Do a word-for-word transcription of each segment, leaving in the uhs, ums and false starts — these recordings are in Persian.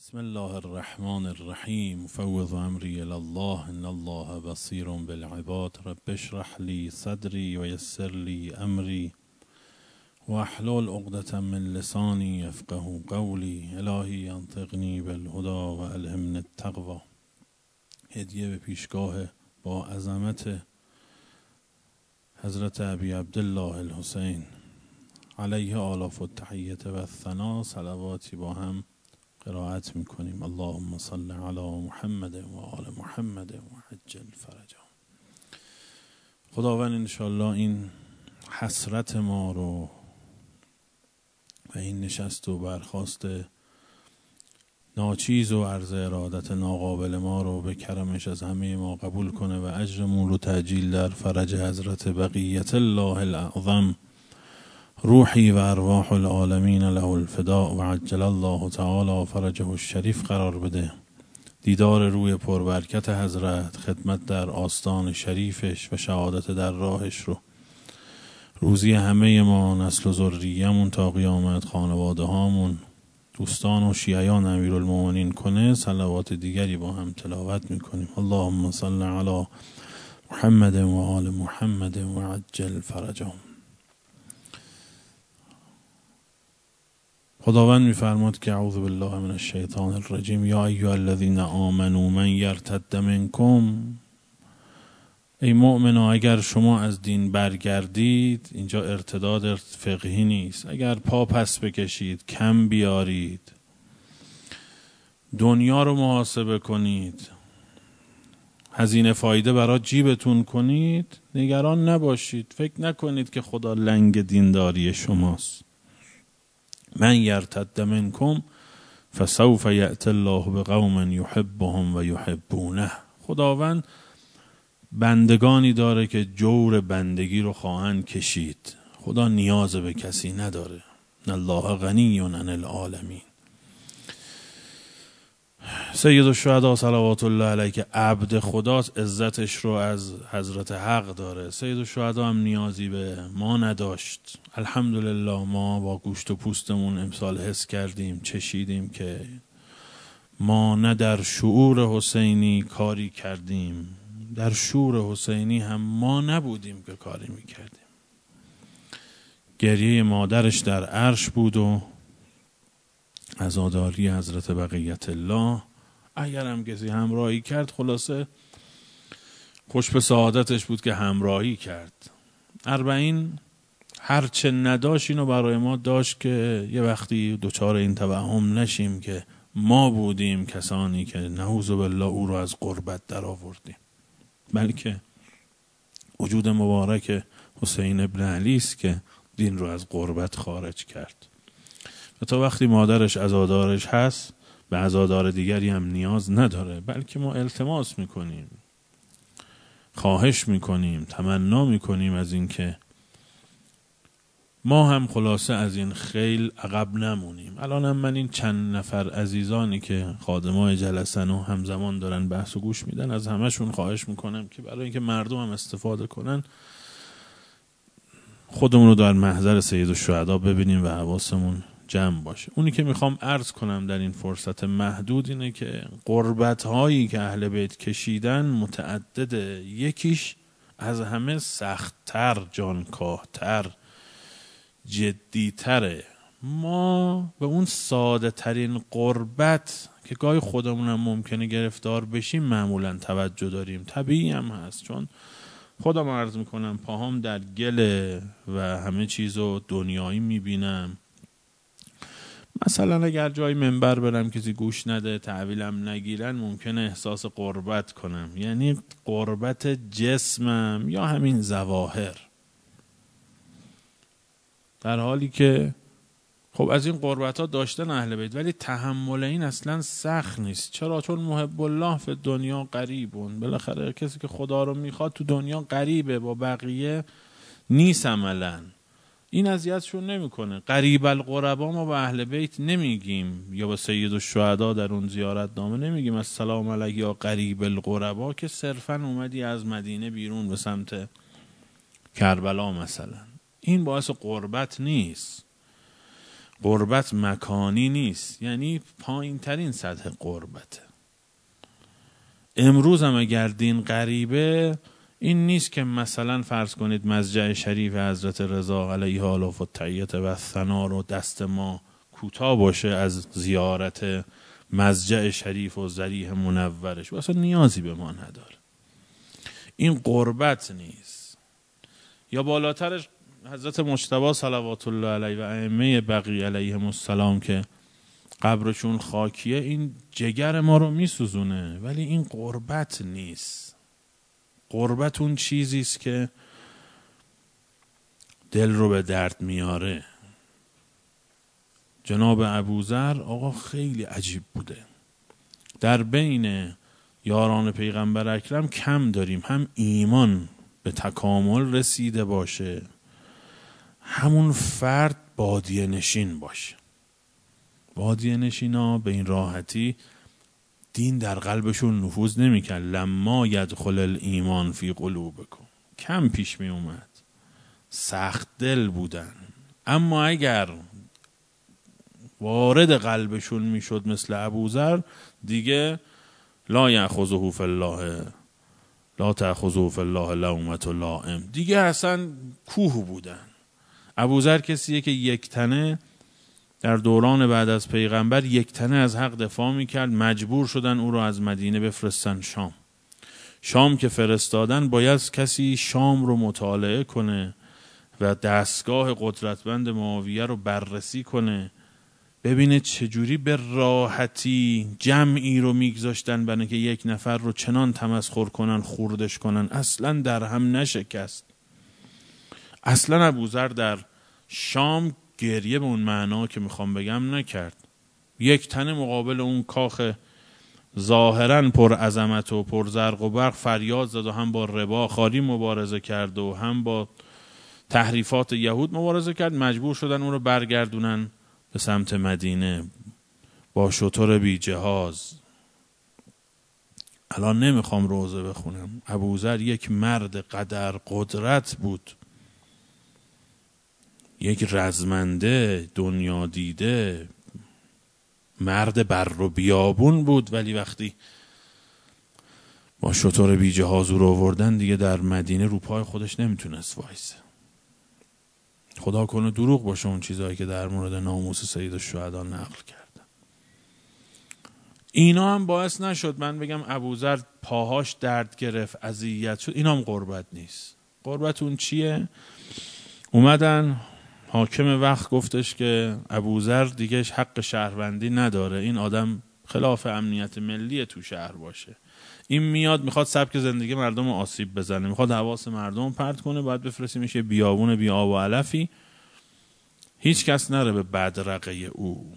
بسم الله الرحمن الرحیم مفوض امری الی الله ان الله بصیر بالعباد رب اشرح لی صدری و یسر لی امری واحلل عقدة من لسانی یفقهوا قولی الهی انطقنی بالهدی و الهمنی التقوی. هدیه به پیشگاه با عظمت حضرت ابی عبدالله الحسین علیه آلاف التحیة و الثنا. صلواتی با هم قرائت میکنیم. اللهم صل علی محمد و آل محمد و عجل فرجهم. خداوند انشالله این حسرت ما رو و این نشست و برخاست ناچیز و عرض ارادت ناقابل ما رو به کرمش از همه ما قبول کنه و اجرمون رو تعجیل در فرج حضرت بقیت الله الاعظم روحی و ارواح العالمین له الفداء و عجل الله تعالی فرجه الشریف قرار بده. دیدار روی پربرکت حضرت، خدمت در آستان شریفش و شهادت در راهش رو روزی همه ما، نسل و ذریه‌مون تا قیامت، خانواده هامون، دوستان و شیعیان امیرالمومنین کنه. صلوات دیگری با هم تلاوت میکنیم. اللهم صل علی محمد و آل محمد و عجل فرجهم. خداوند میفرماد که اعوذ بالله من الشیطان الرجیم یا ایها الذین آمنوا من یرتد منکم. ای مؤمنا اگر شما از دین برگردید، اینجا ارتداد فقهی نیست، اگر پا پس بکشید، کم بیارید، دنیا رو محاسبه کنید، هزینه فایده برای جیبتون کنید، نگران نباشید، فکر نکنید که خدا لنگ دینداری شماست. من یرتد منکم فسوف یأتی الله بقوم یحبهم و یحبونه. خداوند بندگانی داره که جور بندگی رو خواهند کشید. خدا نیاز به کسی نداره. الله غنی عن العالمین. سید الشهدا صلوات الله علیه که عبد خداست، عزتش رو از حضرت حق داره. سید الشهدا هم نیازی به ما نداشت. الحمدلله ما با گوشت و پوستمون امسال حس کردیم، چشیدیم که ما نه در شعور حسینی کاری کردیم، در شعور حسینی هم ما نبودیم که کاری میکردیم. گریه مادرش در عرش بود و عزاداری حضرت بقیت الله. اگر هم کسی همراهی کرد، خلاصه خوش به سعادتش بود که همراهی کرد. اربعین هرچه نداشت اینو برای ما داشت که یه وقتی دوچار این توهم نشیم که ما بودیم کسانی که نعوذ بالله او رو از غربت در آوردیم، بلکه وجود مبارک حسین ابن علی است که دین رو از غربت خارج کرد. و تا وقتی مادرش عزادارش هست، به عزادار دیگری هم نیاز نداره، بلکه ما التماس میکنیم، خواهش میکنیم، تمنا میکنیم از این که ما هم خلاصه از این خیل عقب نمونیم. الان هم من این چند نفر عزیزانی که خادمای جلسن و همزمان دارن بحث و گوش میدن، از همشون خواهش میکنم که برای اینکه مردم هم استفاده کنن، خودمون رو در محضر سید الشهدا ببینیم و حواسمون جمع باشه. اونی که میخوام عرض کنم در این فرصت محدود اینه که قربت هایی که اهل بیت کشیدن متعدده. یکیش از همه سخت‌تر، جانکاه‌تر، جدی‌تره. ما به اون ساده ترین قربت که گاهی خودمونم ممکنه گرفتار بشیم معمولا توجه داریم. طبیعی هم هست، چون خودم عرض میکنم پاهام در گله و همه چیزو دنیایی میبینم. مثلا اگر جای منبر برم کسی گوش نده، تحویلم نگیرن، ممکنه احساس قربت کنم، یعنی قربت جسمم یا همین ظواهر، در حالی که خب از این قربت ها داشتن اهل بیت، ولی تحمل این اصلا سخت نیست. چرا؟ چون محب الله فی دنیا قریبون. بالاخره کسی که خدا رو میخواد تو دنیا قریبه، با بقیه نیست عملا. این اذیتشون نمیکنه. قریب القربا ما به اهل بیت نمیگیم، یا به سید الشهدا در اون زیارت نامه نمیگیم السلام علیک یا قریب القربا، که صرفا اومدی از مدینه بیرون به سمت کربلا مثلا. این باعث قربت نیست. قربت مکانی نیست، یعنی پایین ترین سطح قربته. امروز هم اگر دین غریبه، این نیست که مثلا فرض کنید مضجع شریف حضرت رضا علیه آلاف التحیت و ثنا رو دست ما کوتاه باشه از زیارت مضجع شریف و ضریح منورش، و اصلا نیازی به ما نداره. این قربت نیست. یا بالاترش حضرت مجتبی صلوات الله علیه و ائمه بقیه علیهم السلام که قبرشون خاکیه، این جگر ما رو میسوزونه، ولی این قربت نیست. قربت اون چیزی است که دل رو به درد میاره. جناب ابوذر آقا خیلی عجیب بوده. در بین یاران پیغمبر اکرم کم داریم هم ایمان به تکامل رسیده باشه، همون فرد بادیه نشین باشه. بادیه نشین ها به این راحتی دین در قلبشون نفوذ نمیکرد. لما یدخل الایمان فی قلوبکم، کم پیش می اومد، سخت دل بودن. اما اگر وارد قلبشون میشد مثل ابوذر، دیگه لا یأخذه فی الله لا تأخذه فی الله لومة لائم، دیگه اصلا کوه بودن. ابوذر کسیه که یک تنه در دوران بعد از پیغمبر یک تنه از حق دفاع میکرد. مجبور شدن او رو از مدینه بفرستن شام. شام که فرستادن باید کسی شام رو مطالعه کنه و دستگاه قدرتمند معاویه رو بررسی کنه، ببینه چجوری به راحتی جمعی رو میگذاشتن برای که یک نفر رو چنان تمسخر کنن، خوردش کنن. اصلا در هم نشکست. اصلا ابوذر در شام گریه به اون معنا که میخوام بگم نکرد. یک تنه مقابل اون کاخ ظاهرا پر عظمت و پر زرق و برق فریاد زد و هم با ربا خاری مبارزه کرد و هم با تحریفات یهود مبارزه کرد. مجبور شدن اون رو برگردونن به سمت مدینه با شتر بی جهاز. الان نمیخوام روزه بخونم. ابوذر یک مرد قدر قدرت بود، یک رزمنده دنیا دیده، مرد بر و بیابون بود، ولی وقتی با شتر بی جهاز رو آوردن دیگه در مدینه رو پای خودش نمیتونست وایسه. خدا کنه دروغ باشه اون چیزهایی که در مورد ناموس سید الشهدا نقل کردن. اینا هم باعث نشد من بگم ابوذر پاهاش درد گرفت، اذیت شد. اینا هم قربت نیست. قربت اون چیه؟ اومدن حاکم وقت گفتش که ابوذر دیگه حق شهروندی نداره، این آدم خلاف امنیت ملی تو شهر باشه، این میاد میخواد سبک زندگی مردم رو آسیب بزنه، میخواد حواس مردم رو پرت کنه، باید بفرستیم میشه بیابون بی آب و علفی، هیچ کس نره به بدرقه او.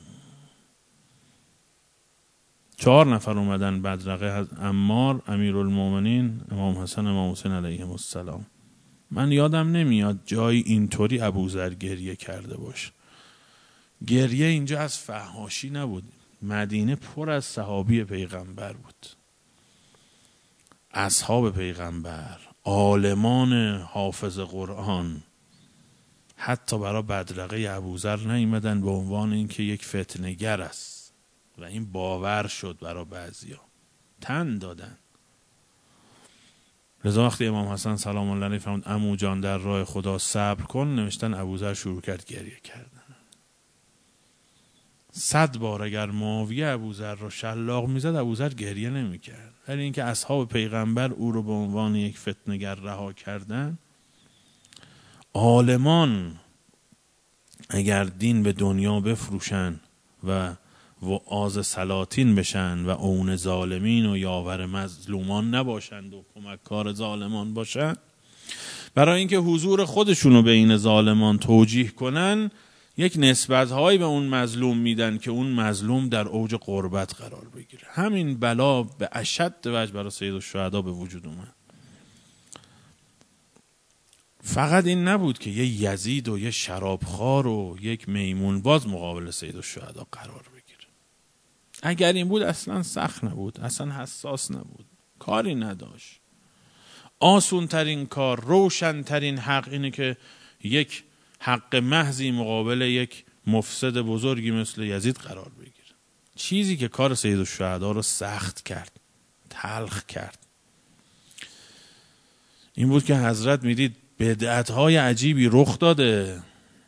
چهار نفر اومدن بدرقه عمار، امیرالمومنین، امام حسن، امام حسین علیهم السلام. من یادم نمیاد جایی اینطوری ابوذر گریه کرده باشه. گریه اینجا از فحاشی نبود. مدینه پر از صحابی پیغمبر بود، اصحاب پیغمبر، عالمان حافظ قرآن. حتی برای بدرقه ابوذر نیامدن به عنوان اینکه یک فتنه‌گر است و این باور شد برای بعضیا، تن دادن. لذا وقتی امام حسن سلام الله علیه فرمود عمو جان در راه خدا صبر کن، نوشتن ابوذر شروع کرد گریه کردن. صد بار اگر معاویه ابوذر رو شلاق میزد ابوذر گریه نمیکرد، ولی اینکه اصحاب پیغمبر او رو به عنوان یک فتنه‌گر رها کردن. عالمان اگر دین به دنیا بفروشن و وعاظ سلاطین بشن و اون ظالمین و یاور مظلومان نباشند و کمککار ظالمان باشن، برای اینکه حضور خودشونو بین ظالمان توجیه کنن، یک نسبت‌هایی به اون مظلوم میدن که اون مظلوم در اوج قربت قرار بگیره. همین بلا به اشد وجه برای سید الشهدا به وجود اومد. فقط این نبود که یه یزید و یه شرابخوار و یک میمون باز مقابل سید الشهدا قرار بگیره. اگر این بود اصلا سخت نبود، اصلا حساس نبود، کاری نداشت. آسون ترین کار، روشن ترین حق اینه که یک حق محضی مقابل یک مفسد بزرگی مثل یزید قرار بگیره. چیزی که کار سیدالشهدا رو سخت کرد، تلخ کرد، این بود که حضرت میدید بدعت‌های عجیبی رخ داده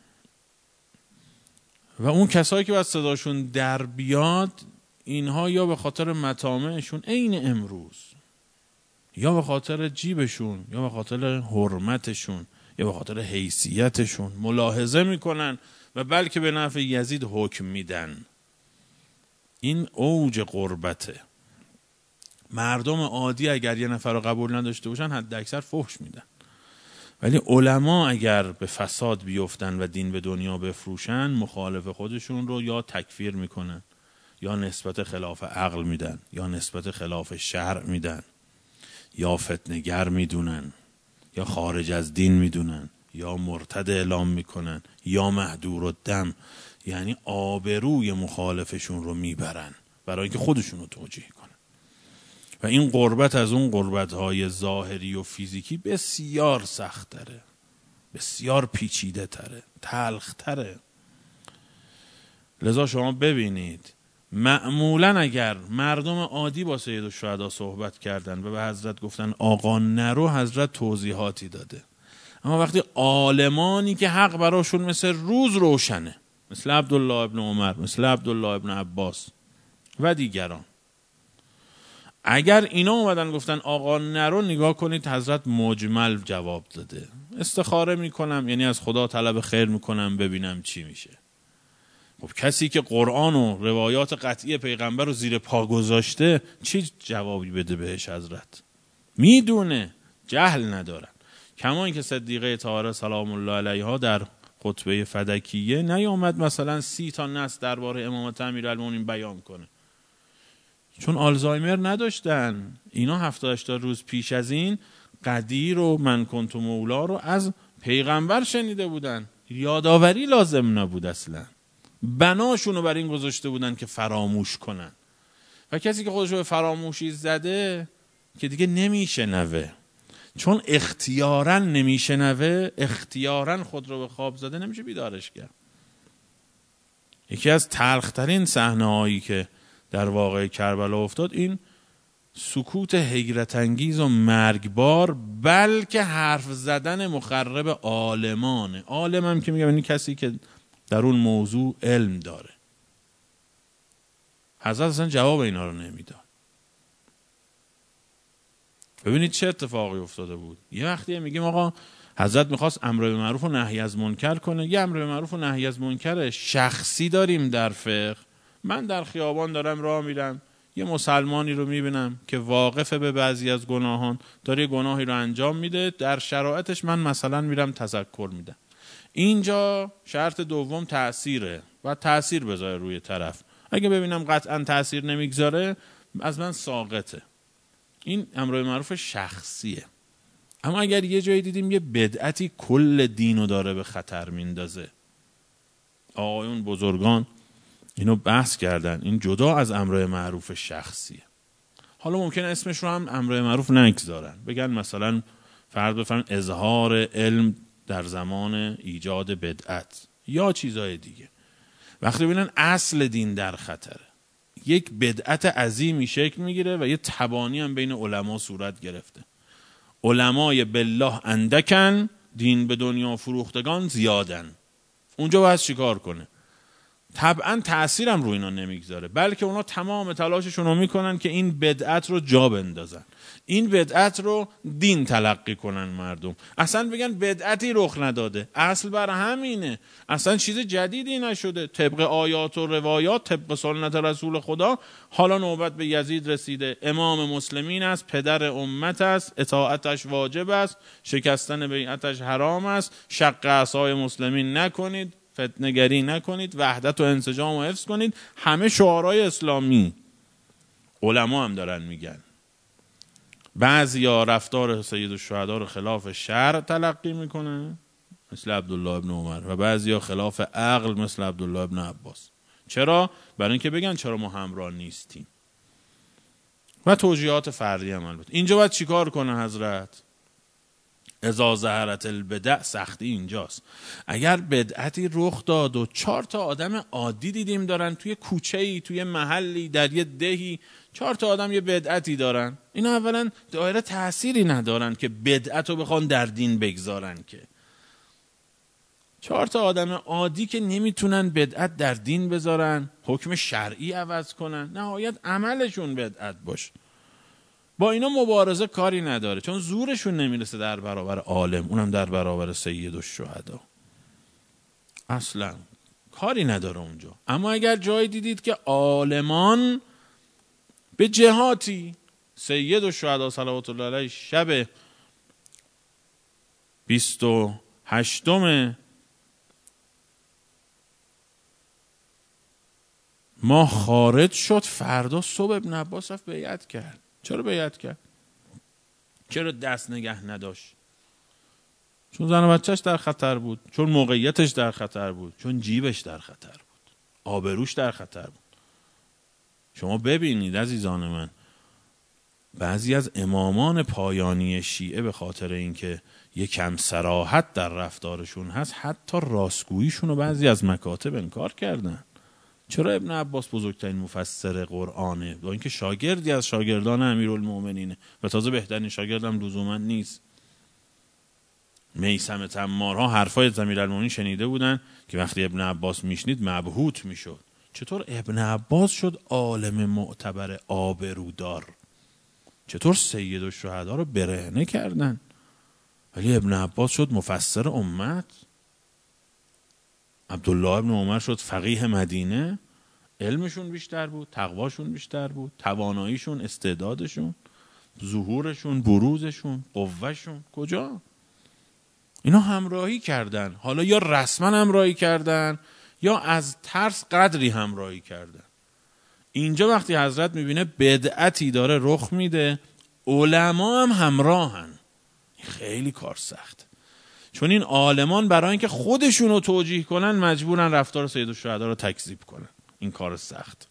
و اون کسایی که باید صداشون در بیاد، اینها یا به خاطر مطامعشون عین امروز، یا به خاطر جیبشون، یا به خاطر حرمتشون، یا به خاطر حیثیتشون ملاحظه میکنن و بلکه به نفع یزید حکم میدن. این اوج غربته. مردم عادی اگر یه نفر رو قبول نداشته باشن حد اکثر فحش میدن، ولی علما اگر به فساد بیفتن و دین به دنیا بفروشن، مخالف خودشون رو یا تکفیر میکنن، یا نسبت خلاف عقل میدن، یا نسبت خلاف شرع میدن، یا فتنه‌گر میدونن، یا خارج از دین میدونن، یا مرتد اعلام میکنن، یا مهدور الدم. یعنی آبروی مخالفشون رو میبرن برای اینکه خودشون رو توجیه کنن. و این غربت از اون غربت‌های ظاهری و فیزیکی بسیار سخت تره، بسیار پیچیده تره، تلخ تره. لذا شما ببینید معمولا اگر مردم عادی با سیدالشهدا صحبت کردن و به حضرت گفتن آقا نرو، حضرت توضیحاتی داده. اما وقتی عالمانی که حق براشون مثل روز روشنه، مثل عبدالله ابن عمر، مثل عبدالله ابن عباس و دیگران، اگر اینا اومدن گفتن آقا نرو، نگاه کنید حضرت مجمل جواب داده. استخاره میکنم یعنی از خدا طلب خیر میکنم ببینم چی میشه. خب کسی که قرآن و روایات قطعی پیغمبر رو زیر پا گذاشته چی جوابی بده بهش حضرت؟ میدونه، جهل ندارن. کما اینکه صدیقه طاهره سلام الله علیها در خطبه فدکیه نیامد مثلا سی تا نص درباره امامت امیرالمومنین بیان کنه، چون آلزایمر نداشتن. اینا هفتاد هشتاد روز پیش از این قدیر و من کنت مولا رو از پیغمبر شنیده بودن، یادآوری لازم نبود اصلا. بناشونو بر این گذاشته بودن که فراموش کنن. و کسی که خودشو به فراموشی زده که دیگه نمیشنوه، چون اختیاراً نمیشنوه، اختیاراً خود رو به خواب زده، نمیشه بیدارش کرد. یکی از تلخترین صحنه‌هایی که در واقعه کربلا افتاد این سکوت حیرت انگیز و مرگبار، بلکه حرف زدن مخرب عالمانه. عالم هم که میگم این کسی که در اون موضوع علم داره. حضرت اصلا جواب اینا رو نمیداد. ببینید چه اتفاقی افتاده بود. یه وقتی میگیم آقا حضرت میخواست امر به معروف و نهی از منکر کنه. یه امر به معروف و نهی از منکر شخصی داریم در فقه. من در خیابان دارم راه میرم، یه مسلمانی رو میبینم که واقفه به بعضی از گناهان، داره گناهی رو انجام میده، در شرایطش من مثلا میرم تذکر میدم. اینجا شرط دوم تأثیره و تأثیر بذاره روی طرف. اگه ببینم قطعا تأثیر نمیگذاره از من ساقطه. این امر به معروف شخصیه. اما اگر یه جایی دیدیم یه بدعتی کل دینو داره به خطر میندازه، آقایون بزرگان اینو بحث کردن، این جدا از امر معروف شخصیه. حالا ممکنه اسمش رو هم امر معروف نگذارن، بگن مثلا فرض بفرمایید اظهار علم در زمان ایجاد بدعت یا چیزای دیگه. وقتی ببینن اصل دین در خطره، یک بدعت عظیمی شکل میگیره و یه تبانی هم بین علما صورت گرفته. علمای بالله اندکن، دین به دنیا فروختگان زیادن. اونجا باید چیکار کنه؟ طبعا تأثیرم رو اینا نمیگذاره، بلکه اونا تمام تلاششون رو میکنن که این بدعت رو جا بندازن، این بدعت رو دین تلقی کنن مردم. اصلا بگن بدعتی رخ نداده، اصل بر همینه، اصلا چیز جدیدی نشده، طبق آیات و روایات، طبق سنت رسول خدا. حالا نوبت به یزید رسیده، امام مسلمین است، پدر امت است، اطاعتش واجب است، شکستن بیعتش حرام است، شق عصای مسلمین نکنید، فتنه‌گری نکنید، وحدت و انسجام و حفظ کنید. همه شعارهای اسلامی علما هم دارن میگن. بعضیا رفتار سیدالشهدا رو خلاف شرع تلقی میکنن مثل عبدالله ابن عمر و بعضیا خلاف عقل مثل عبدالله ابن عباس. چرا؟ برای اینکه بگن چرا ما همراه نیستیم. و توجیهات فردی هم البته. اینجا باید چیکار کنه حضرت؟ اذا ظهرت البدع سختی اینجاست. اگر بدعتی رخ داد و چهار تا آدم عادی دیدیم دارن توی کوچه‌ای، توی محلی، در یه دهی، چهار تا آدم یه بدعتی دارن، اینا اولا دایره تأثیری ندارن که بدعت رو بخوان در دین بگذارن. که چهار تا آدم عادی که نمیتونن بدعت در دین بذارن، حکم شرعی عوض کنن، نهایت عملشون بدعت باشه، با اینا مبارزه کاری نداره، چون زورشون نمیرسه در برابر عالم، اونم در برابر سید الشهدا، اصلا کاری نداره اونجا. اما اگر جایی دیدید که عالمان به جهاتی، سید الشهدا صلوات الله علیه شب بیست و هشتم ماه خارج شد، فردا صبح ابن عباس رفت بیعت کرد. چرا بیعت کرد؟ چرا دست نگه نداشت؟ چون زن و بچهش در خطر بود، چون موقعیتش در خطر بود، چون جیبش در خطر بود، آبروش در خطر بود. شما ببینید عزیزان من، بعضی از امامان پایانی شیعه به خاطر اینکه یکم صراحت در رفتارشون هست، حتی راستگوییشون رو بعضی از مکاتب انکار کردن. چرا ابن عباس بزرگترین مفسر قرآنه، با اینکه شاگردی از شاگردان امیرالمؤمنینه و تازه بهترین شاگردم لزوما نیست. میثم تمارها حرفای امیرالمؤمنین شنیده بودن که وقتی ابن عباس میشنید مبهوت میشد. چطور ابن عباس شد عالم معتبر آبرودار؟ چطور سید الشهدا رو برهنه کردن؟ ولی ابن عباس شد مفسر امت. عبدالله ابن عمر شد فقیه مدینه. علمشون بیشتر بود، تقواشون بیشتر بود، تواناییشون، استعدادشون، ظهورشون، بروزشون، قوهشون. کجا؟ اینا همراهی کردن، حالا یا رسما همراهی کردن یا از ترس قدری همراهی کردن. اینجا وقتی حضرت میبینه بدعتی داره رخ میده، علما هم همراهن، خیلی کار سخت. چون این عالمان برای اینکه خودشون رو توجیه کنن مجبورن رفتار سید الشهدا رو تکذیب کنن. این کار سخت.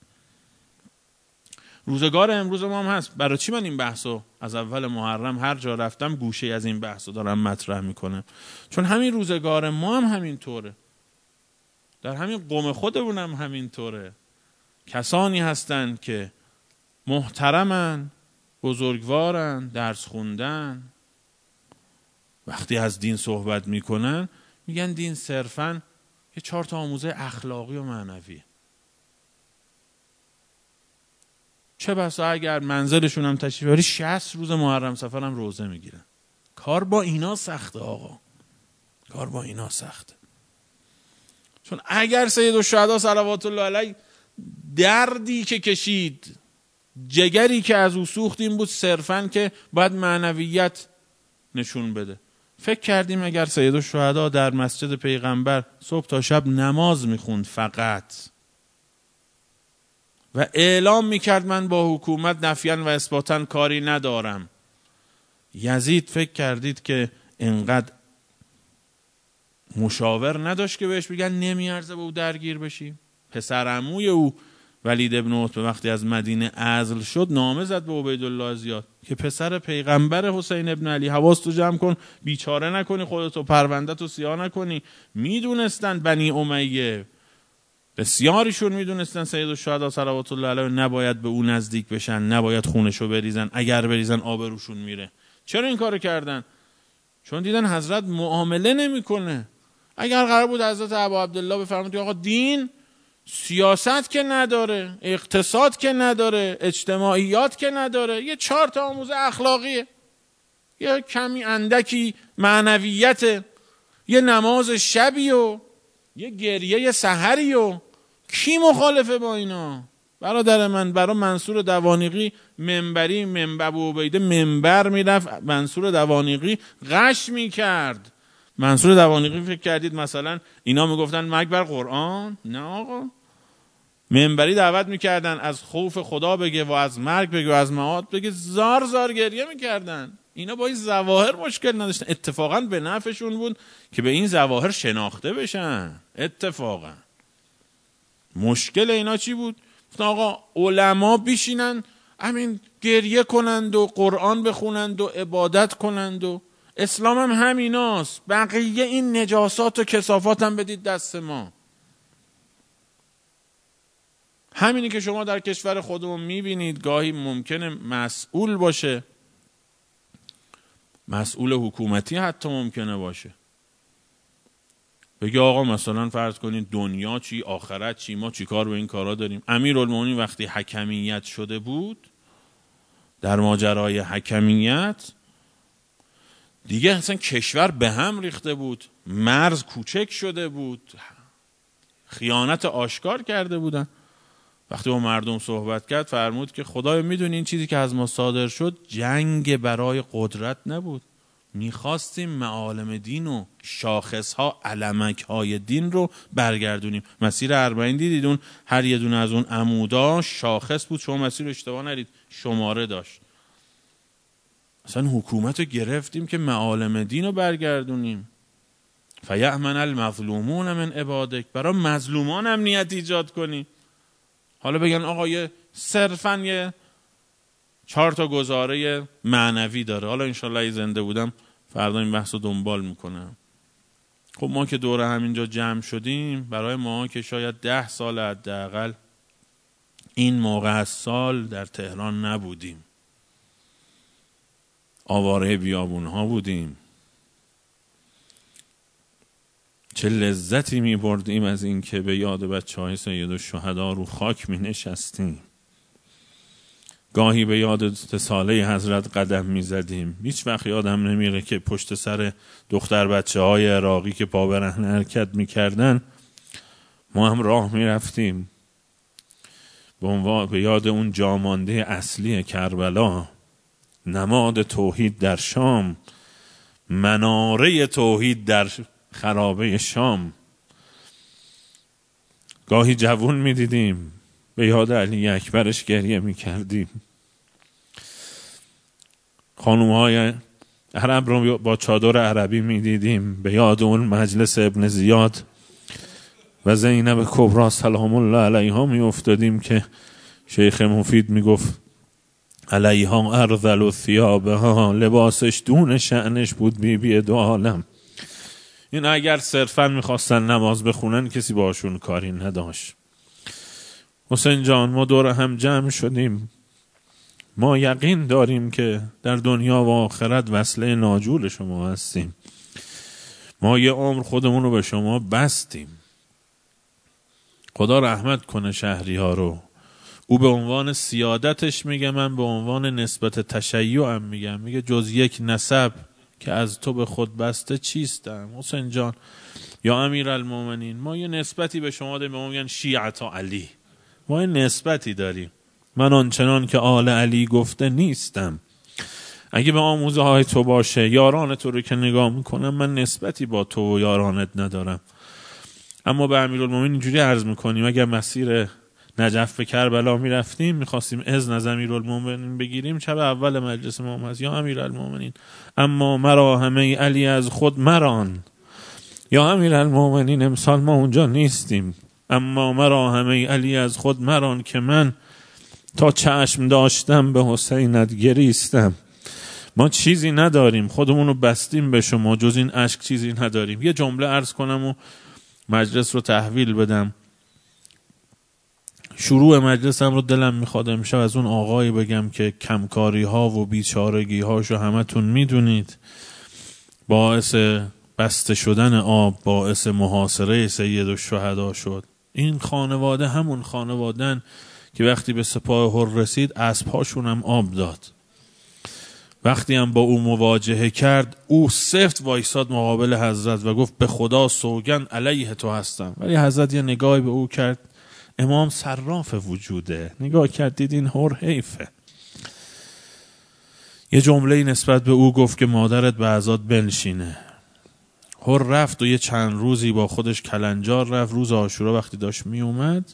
روزگار امروز ما هم هست. برای چی من این بحثو از اول محرم هر جا رفتم گوشه از این بحثو دارم مطرح میکنم؟ چون همین روزگار ما هم همین طوره، در همین قوم خودمون هم همین طوره. کسانی هستن که محترمن، بزرگوارن، درس خوندن، وقتی از دین صحبت میکنن میگن دین صرفاً یه چهار تا آموزه اخلاقی و معنوی. چه بسا اگر منزلشون هم تشریف بری شصت روز محرم سفر هم روزه میگیرن. کار با اینا سخته آقا، کار با اینا سخته. چون اگر سید الشهدا صلوات الله علیه دردی که کشید، جگری که از او سوخت این بود صرفاً که باید معنویت نشون بده. فکر کردیم اگر سید الشهدا در مسجد پیغمبر صبح تا شب نماز میخوند فقط و اعلام میکرد من با حکومت نفیاً و اثباتاً کاری ندارم، یزید فکر کردید که انقدر مشاور نداشت که بهش بگن نمیارزه با او درگیر بشیم؟ پسر عموی او ولید ابن عتبه وقتی از مدینه عزل شد نامه زد به عبیدالله زیاد که پسر پیغمبر حسین ابن علی حواستو جمع کن، بیچاره نکنی خودتو، پرونده‌تو سیاه نکنی. میدونستن بنی امیه، بسیاریشون میدونستن سید الشهدا صلوات الله علیه نباید به او نزدیک بشن، نباید خونشو بریزن، اگر بریزن آبروشون میره. چرا این کارو کردن؟ چون دیدن حضرت معامله نمیکنه. اگر قرار بود حضرت ابا عبدالله بفرمایند آقا دین سیاست که نداره، اقتصاد که نداره، اجتماعیات که نداره، یه چهار تا آموزه اخلاقیه، یه کمی اندکی معنویت، یه نماز شبی و یه گریه سحری و کی مخالفه با اینا؟ برادر من، برای منصور دوانیقی منبری منبر ابو عبیده منبر میرفت، منصور دوانیقی غش میکرد. منصور دوانیقی فکر کردید مثلا اینا میگفتن مرگ بر قرآن؟ نه آقا، منبری دعوت میکردن از خوف خدا بگه و از مرگ بگه و از معاد بگه، زار زار گریه میکردن. اینا با این ظواهر مشکل نداشتن، اتفاقا به نفعشون بود که به این ظواهر شناخته بشن. اتفاقا مشکل اینا چی بود؟ آقا علما بشینن همین گریه کنند و قرآن بخونند و عبادت کنند و اسلام هم همیناست. بقیه این نجاسات و کثافات هم بدید دست ما. همینی که شما در کشور خودمون میبینید گاهی ممکنه مسئول باشه، مسئول حکومتی حتی ممکنه باشه، بگه آقا مثلا فرض کنید دنیا چی، آخرت چی، ما چی کار به این کارا داریم. امیرالمومنین وقتی حکمیت شده بود، در ماجرای حکمیت دیگه اصلا کشور به هم ریخته بود، مرز کوچک شده بود، خیانت آشکار کرده بودن. وقتی با مردم صحبت کرد فرمود که خدای میدونی این چیزی که از ما صادر شد جنگ برای قدرت نبود، میخواستیم معالم دین و شاخصها علمکهای دین رو برگردونیم. مسیر اربعین دیدید اون هر یه دونه از اون عمودا شاخص بود، شما مسیر رو اشتباه نرید، شماره داشت. اصلا حکومت رو گرفتیم که معالم دین رو برگردونیم. فیأمن المظلومون من عبادک، برای مظلومان امنیت ایجاد کنی. حالا بگن آقا یه صرفاً یه چهار تا گزاره معنوی داره، حالا انشالله ای زنده بودم فردا این بحث رو دنبال میکنم. خب ما که دوره همینجا جمع شدیم، برای ما که شاید ده سال حداقل این موقع از سال در تهران نبودیم، آواره بیابون ها بودیم، چه لذتی می بردیم از این که به یاد بچه های سید الشهدا رو خاک می نشستیم. گاهی به یاد اتصاله حضرت قدم می زدیم. هیچ وقت یادم نمیره که پشت سر دختر بچه های عراقی که پا برهنه حرکت می کردن ما هم راه می رفتیم. به عنوان به یاد اون جامانده اصلی کربلا، نماد توحید در شام، مناره توحید در خرابه شام. گاهی جوون می دیدیم به یاد علی اکبرش گریه می کردیم. خانوم های عرب رو با چادر عربی می دیدیم، به یاد اون مجلس ابن زیاد و زینب کبرا سلام الله علیها می افتادیم که شیخ مفید می گفت علیها ارذل و ثیابها، لباسش دون شأنش بود بی بی دو عالم. این اگر صرفا میخواستن نماز بخونن کسی باشون کاری نداشت. حسین جان ما دور هم جمع شدیم، ما یقین داریم که در دنیا و آخرت وصله ناجول شما هستیم. ما یه عمر خودمون رو به شما بستیم. خدا رحمت کنه شهری ها رو. او به عنوان سیادتش میگه، من به عنوان نسبت تشیعم میگم، میگه جز یک نسب که از تو به خود بسته چیستم. حسین جان یا امیرالمومنین، ما یه نسبتی به شما داریم، ما میگن شیعتا علی، ما یه نسبتی داریم. من آنچنان که آل علی گفته نیستم. اگه به آموزه های تو باشه، یاران تو رو که نگاه میکنم، من نسبتی با تو و یارانت ندارم. اما به امیرالمومنین اینجوری عرض میکنیم اگر مسیر نجف به کربلا میرفتیم، میخواستیم اذن از امیرالمومنین بگیریم، شب اول مجلس ما هست یا امیرالمومنین اما مرا همه علی از خود مران، یا امیرالمومنین امسال ما اونجا نیستیم، اما مرا همه علی از خود مران که من تا چشم داشتم به حسینت گریستم. ما چیزی نداریم، خودمونو بستیم به شما، جز این اشک چیزی نداریم. یه جمله عرض کنم و مجلس رو تحویل بدم. شروع مجلسم رو دلم میخواد امشب از اون آقایی بگم که کمکاری ها و بیچارگی هاشو همتون میدونید، باعث بسته شدن آب، باعث محاصره سید الشهدا شد. این خانواده همون خانوادن که وقتی به سپاه حر رسید اسب‌هاشون هم آب داد. وقتی هم با او مواجهه کرد، او سفت وایساد مقابل حضرت و گفت به خدا سوگن علیه تو هستم. ولی حضرت یه نگاهی به او کرد، امام صراف وجوده، نگاه کرد دید این هر حیفه. یه جمله نسبت به او گفت که مادرت به عزات بنشینه. هر رفت و یه چند روزی با خودش کلنجار رفت. روز عاشورا وقتی داشت می اومد،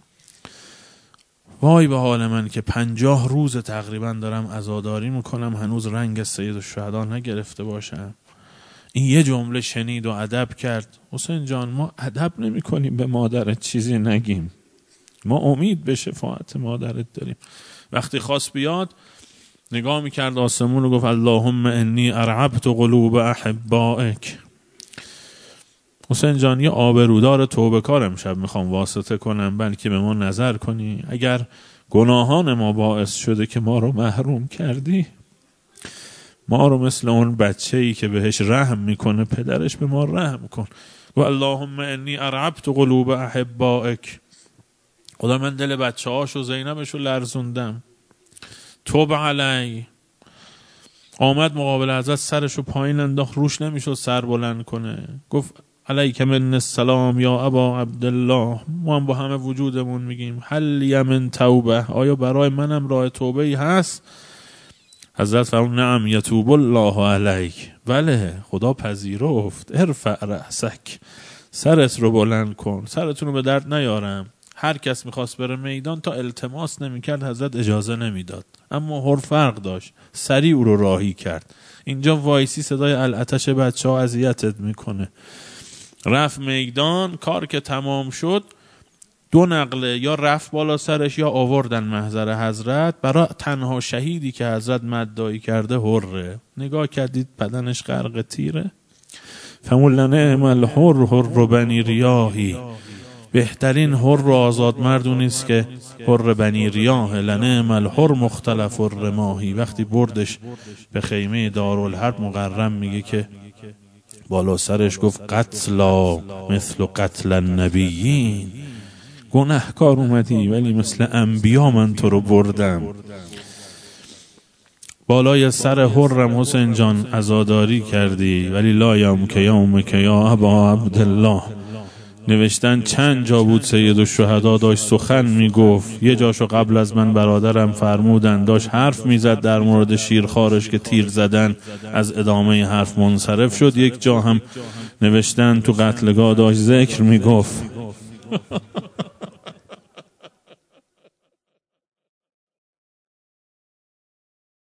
وای به حال من که پنجاه روز تقریبا دارم عزاداری میکنم، هنوز رنگ سید الشهدا نگرفته باشم. این یه جمله شنید و ادب کرد. حسین جان ما ادب نمی کنیم به مادرت چیزی نگیم، ما امید به شفاعت مادرت داریم. وقتی خواست بیاد نگاه میکرد آسمون و گفت اللهم انی ارعبت قلوب احبائک. حسین جان یه آبرودار توبه کار امشب میخوام واسطه کنم، بلکه به ما نظر کنی اگر گناهان ما باعث شده که ما رو محروم کردی، ما رو مثل اون بچه‌ای که بهش رحم میکنه پدرش به ما رحم کن. و اللهم انی ارعبت قلوب احبائک. خدا من دل بچه هاشو زینبشو لرزوندم. توب علی. آمد مقابل حضرت، سرشو پایین انداخت، روش نمیشد سر بلند کنه. گفت علیک من السلام یا ابا عبدالله. ما هم با همه وجودمون میگیم هل یمن توبه، آیا برای منم راه توبه ای هست؟ حضرت فرمود نعم یتوب الله علیک. بله خدا پذیرفت. ارفع رأسک، سرت رو بلند کن، سرتون رو به درد نیارم. هر کس میخواست بره میدان تا التماس نمیکرد حضرت اجازه نمیداد، اما هر فرق داشت، سریع او رو راهی کرد. اینجا وایسی صدای العتش بچه ها اذیتت میکنه. رفت میدان، کار که تمام شد دو نقله یا رفت بالا سرش یا آوردن محضر حضرت. برای تنها شهیدی که حضرت مدعی کرده حره. نگاه کردید بدنش غرق تیره. فمولنه الحر حر بنی ریاهی. بهترین حر و آزاد مردونی است که حر بنی ریاه. لنعم الحر مختلف الرماهی. وقتی بردش به خیمه دارالحرب مقرم میگه که بالا سرش گفت قتلا مثل قتل النبیین. گناهکار اومدی ولی مثل انبیا من تو رو بردم. بالای سر حرم حسین جان عزاداری کردی، ولی لا یوم که یوم که یا ابا عبدالله. نوشتن چند جا بود سید الشهدا داشت سخن میگفت. یه جاشو قبل از من برادرم فرمودن، داشت حرف میزد در مورد شیرخوارش که تیر زدن، از ادامه حرف منصرف شد. یک جا هم نوشتن تو قتلگاه داشت ذکر میگفت.